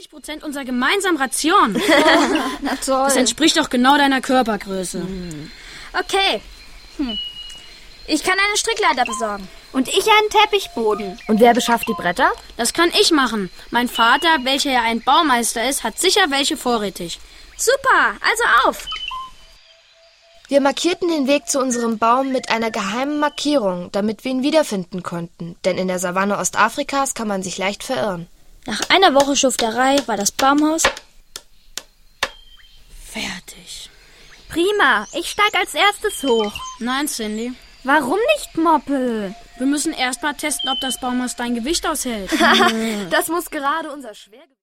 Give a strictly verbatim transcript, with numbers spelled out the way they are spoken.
dreißig Prozent unserer gemeinsamen Ration. Oh, na toll. Das entspricht doch genau deiner Körpergröße. Hm. Okay. Hm. Ich kann eine Strickleiter besorgen. Und ich einen Teppichboden. Und wer beschafft die Bretter? Das kann ich machen. Mein Vater, welcher ja ein Baumeister ist, hat sicher welche vorrätig. Super, also auf! Wir markierten den Weg zu unserem Baum mit einer geheimen Markierung, damit wir ihn wiederfinden konnten. Denn in der Savanne Ostafrikas kann man sich leicht verirren. Nach einer Woche Schufterei war das Baumhaus fertig. Prima, ich steig als erstes hoch. Nein, Cindy. Warum nicht, Moppel? Wir müssen erst mal testen, ob das Baumhaus dein Gewicht aushält. Das muss gerade unser Schwergewicht...